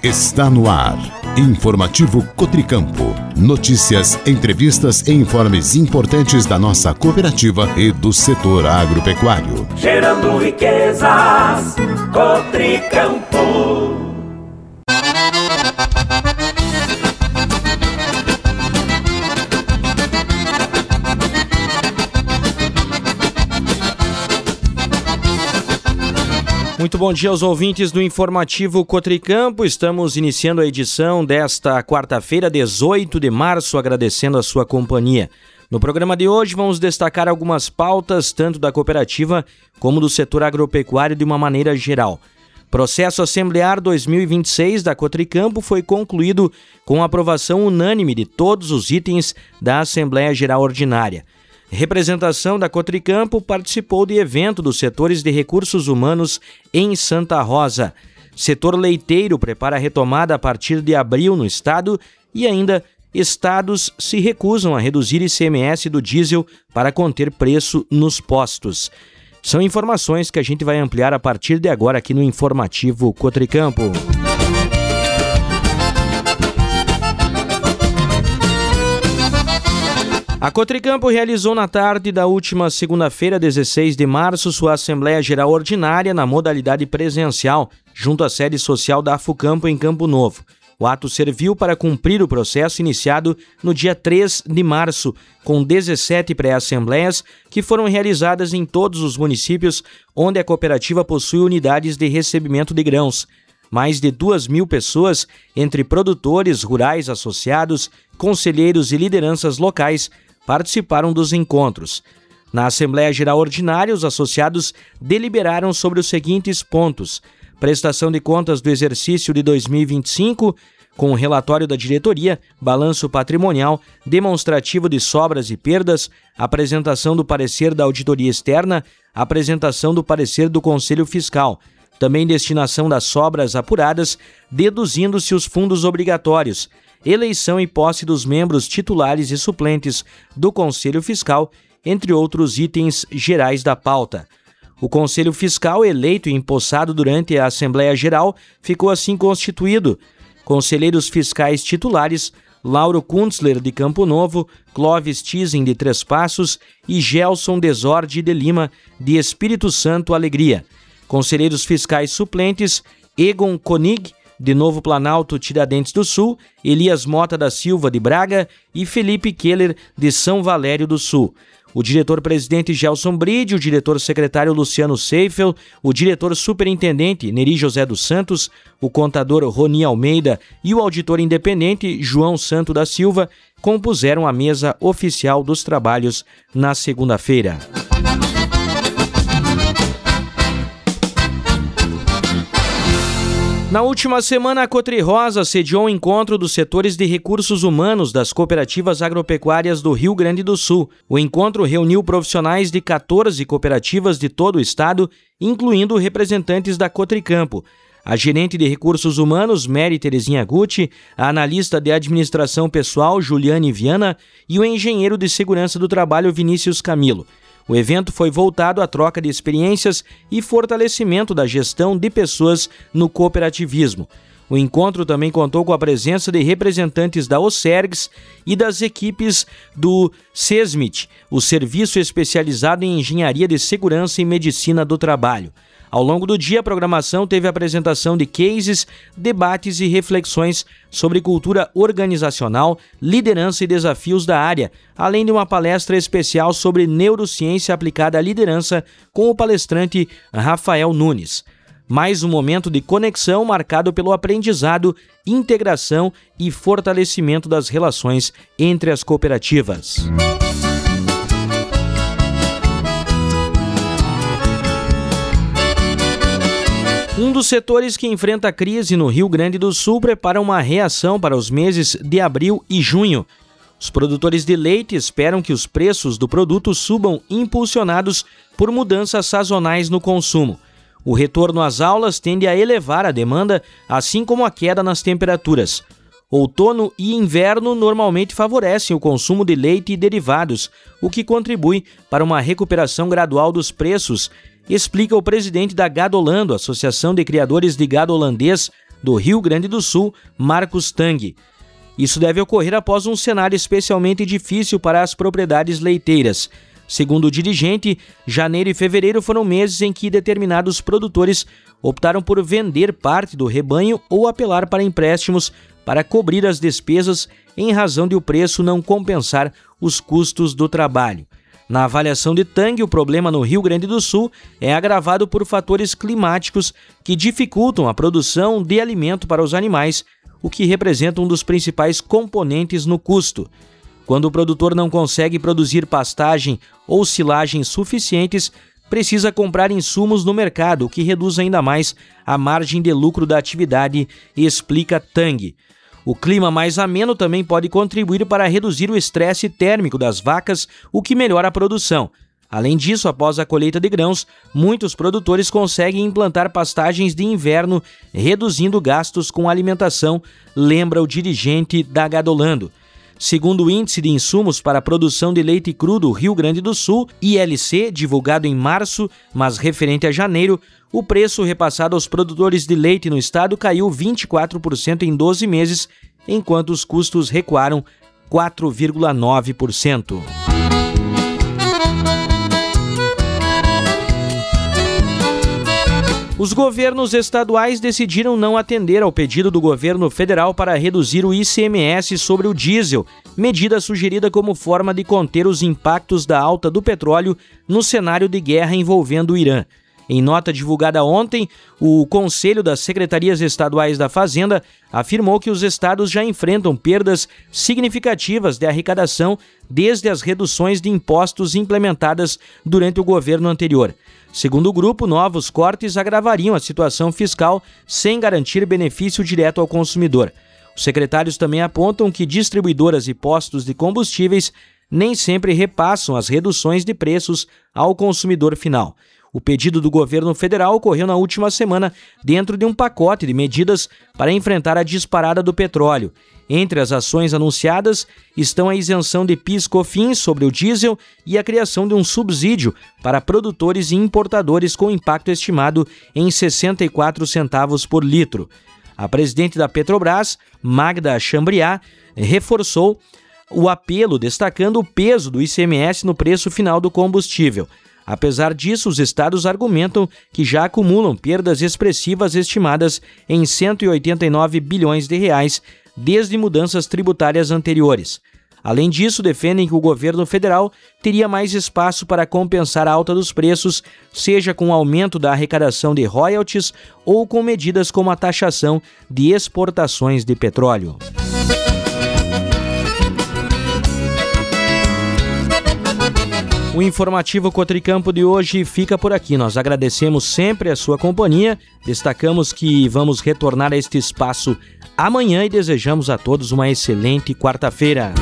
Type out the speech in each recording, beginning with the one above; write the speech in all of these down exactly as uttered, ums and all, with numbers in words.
Está no ar. Informativo Cotricampo. Notícias, entrevistas e informes importantes da nossa cooperativa e do setor agropecuário. Gerando riquezas, Cotricampo. Muito bom dia aos ouvintes do Informativo Cotricampo. Estamos iniciando a edição desta quarta-feira, dezoito de março, agradecendo a sua companhia. No programa de hoje vamos destacar algumas pautas, tanto da cooperativa como do setor agropecuário de uma maneira geral. Processo Assemblear dois mil e vinte e seis da Cotricampo foi concluído com a aprovação unânime de todos os itens da Assembleia Geral Ordinária. Representação da Cotricampo participou de evento dos setores de recursos humanos em Santa Rosa. Setor leiteiro prepara a retomada a partir de abril no estado e ainda estados se recusam a reduzir I C M S do diesel para conter preço nos postos. São informações que a gente vai ampliar a partir de agora aqui no Informativo Cotricampo. A Cotricampo realizou na tarde da última segunda-feira, dezesseis de março, sua Assembleia Geral Ordinária na modalidade presencial, junto à sede social da Afucampo em Campo Novo. O ato serviu para cumprir o processo iniciado no dia três de março, com dezessete pré-assembleias que foram realizadas em todos os municípios onde a cooperativa possui unidades de recebimento de grãos. Mais de duas mil pessoas, entre produtores rurais associados, conselheiros e lideranças locais, participaram dos encontros. Na Assembleia Geral Ordinária, os associados deliberaram sobre os seguintes pontos: prestação de contas do exercício de dois mil e vinte e cinco, com o relatório da diretoria, balanço patrimonial, demonstrativo de sobras e perdas, apresentação do parecer da auditoria externa, apresentação do parecer do Conselho Fiscal, também destinação das sobras apuradas, deduzindo-se os fundos obrigatórios, eleição e posse dos membros titulares e suplentes do Conselho Fiscal, entre outros itens gerais da pauta. O Conselho Fiscal, eleito e empossado durante a Assembleia Geral, ficou assim constituído. Conselheiros fiscais titulares: Lauro Kuntzler, de Campo Novo, Clóvis Tisen, de Três Passos e Gelson Desorde de Lima, de Espírito Santo Alegria. Conselheiros fiscais suplentes: Egon Konig, de Novo Planalto, Tiradentes do Sul, Elias Mota da Silva, de Braga e Felipe Keller, de São Valério do Sul. O diretor-presidente Gelson Bride, o diretor-secretário Luciano Seifel, o diretor-superintendente Neri José dos Santos, o contador Roni Almeida e o auditor independente João Santo da Silva compuseram a mesa oficial dos trabalhos na segunda-feira. Na última semana, a Cotri-Rosa sediou o encontro dos setores de recursos humanos das cooperativas agropecuárias do Rio Grande do Sul. O encontro reuniu profissionais de quatorze cooperativas de todo o estado, incluindo representantes da Cotricampo. A gerente de recursos humanos, Mary Terezinha Gucci, a analista de administração pessoal, Juliane Viana, e o engenheiro de segurança do trabalho, Vinícius Camilo. O evento foi voltado à troca de experiências e fortalecimento da gestão de pessoas no cooperativismo. O encontro também contou com a presença de representantes da OSERGS e das equipes do SESMIT, o Serviço Especializado em Engenharia de Segurança e Medicina do Trabalho. Ao longo do dia, a programação teve a apresentação de cases, debates e reflexões sobre cultura organizacional, liderança e desafios da área, além de uma palestra especial sobre neurociência aplicada à liderança com o palestrante Rafael Nunes. Mais um momento de conexão marcado pelo aprendizado, integração e fortalecimento das relações entre as cooperativas. Um dos setores que enfrenta a crise no Rio Grande do Sul prepara uma reação para os meses de abril e junho. Os produtores de leite esperam que os preços do produto subam impulsionados por mudanças sazonais no consumo. O retorno às aulas tende a elevar a demanda, assim como a queda nas temperaturas. Outono e inverno normalmente favorecem o consumo de leite e derivados, o que contribui para uma recuperação gradual dos preços, explica o presidente da Gadolando, Associação de Criadores de Gado Holandês, do Rio Grande do Sul, Marcos Tang. Isso deve ocorrer após um cenário especialmente difícil para as propriedades leiteiras. Segundo o dirigente, janeiro e fevereiro foram meses em que determinados produtores optaram por vender parte do rebanho ou apelar para empréstimos para cobrir as despesas em razão de o preço não compensar os custos do trabalho. Na avaliação de Tang, o problema no Rio Grande do Sul é agravado por fatores climáticos que dificultam a produção de alimento para os animais, o que representa um dos principais componentes no custo. Quando o produtor não consegue produzir pastagem ou silagem suficientes, precisa comprar insumos no mercado, o que reduz ainda mais a margem de lucro da atividade, explica Tang. O clima mais ameno também pode contribuir para reduzir o estresse térmico das vacas, o que melhora a produção. Além disso, após a colheita de grãos, muitos produtores conseguem implantar pastagens de inverno, reduzindo gastos com alimentação, lembra o dirigente da Gadolando. Segundo o Índice de Insumos para a Produção de Leite Cru do Rio Grande do Sul, I L C, divulgado em março, mas referente a janeiro, o preço repassado aos produtores de leite no estado caiu vinte e quatro por cento em doze meses, enquanto os custos recuaram quatro vírgula nove por cento. Os governos estaduais decidiram não atender ao pedido do governo federal para reduzir o I C M S sobre o diesel, medida sugerida como forma de conter os impactos da alta do petróleo no cenário de guerra envolvendo o Irã. Em nota divulgada ontem, o Conselho das Secretarias Estaduais da Fazenda afirmou que os estados já enfrentam perdas significativas de arrecadação desde as reduções de impostos implementadas durante o governo anterior. Segundo o grupo, novos cortes agravariam a situação fiscal sem garantir benefício direto ao consumidor. Os secretários também apontam que distribuidoras e postos de combustíveis nem sempre repassam as reduções de preços ao consumidor final. O pedido do governo federal ocorreu na última semana dentro de um pacote de medidas para enfrentar a disparada do petróleo. Entre as ações anunciadas estão a isenção de P I S e COFINS sobre o diesel e a criação de um subsídio para produtores e importadores com impacto estimado em sessenta e quatro centavos por litro. A presidente da Petrobras, Magda Chambriard, reforçou o apelo, destacando o peso do I C M S no preço final do combustível. Apesar disso, os estados argumentam que já acumulam perdas expressivas estimadas em cento e oitenta e nove bilhões de reais desde mudanças tributárias anteriores. Além disso, defendem que o governo federal teria mais espaço para compensar a alta dos preços, seja com o aumento da arrecadação de royalties ou com medidas como a taxação de exportações de petróleo. O informativo Cotricampo de hoje fica por aqui. Nós agradecemos sempre a sua companhia, destacamos que vamos retornar a este espaço amanhã e desejamos a todos uma excelente quarta-feira.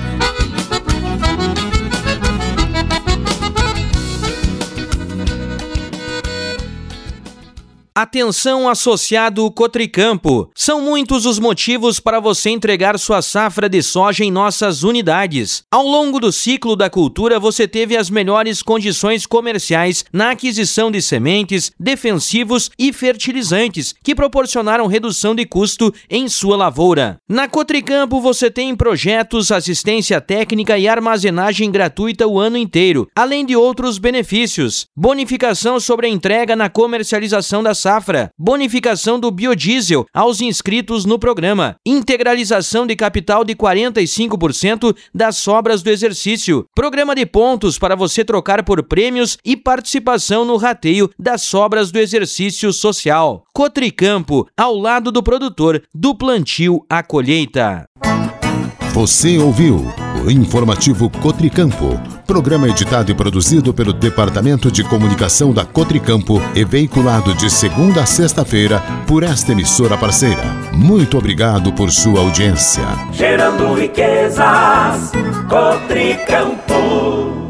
Atenção, associado Cotricampo! São muitos os motivos para você entregar sua safra de soja em nossas unidades. Ao longo do ciclo da cultura, você teve as melhores condições comerciais na aquisição de sementes, defensivos e fertilizantes, que proporcionaram redução de custo em sua lavoura. Na Cotricampo, você tem projetos, assistência técnica e armazenagem gratuita o ano inteiro, além de outros benefícios. Bonificação sobre a entrega na comercialização da safra, bonificação do biodiesel aos inscritos no programa, integralização de capital de quarenta e cinco por cento das sobras do exercício, programa de pontos para você trocar por prêmios e participação no rateio das sobras do exercício social. Cotricampo, ao lado do produtor, do plantio à colheita. Você ouviu o informativo Cotricampo, programa editado e produzido pelo Departamento de Comunicação da Cotricampo e veiculado de segunda a sexta-feira por esta emissora parceira. Muito obrigado por sua audiência. Gerando riquezas, Cotricampo.